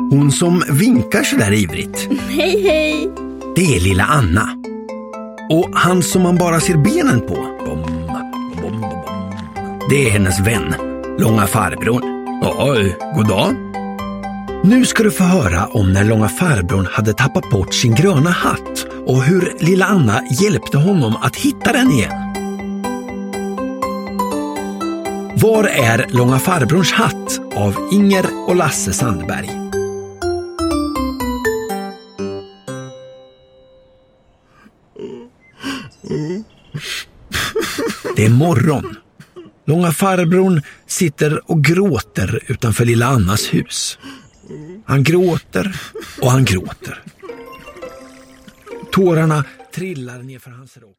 Hon som vinkar så där ivrigt. Hej, hej. Det är lilla Anna. Och han som man bara ser benen på. Det är hennes vän, långa farbrorn. Oj, god dag. Nu ska du få höra om när långa farbrorn hade tappat bort sin gröna hatt och hur lilla Anna hjälpte honom att hitta den igen. Var är långa farbrorns hatt av Inger och Lasse Sandberg? Det är morgon. Långa farbrorn sitter och gråter utanför lilla Annas hus. Han gråter och han gråter. Tårarna trillar ner för hans rock.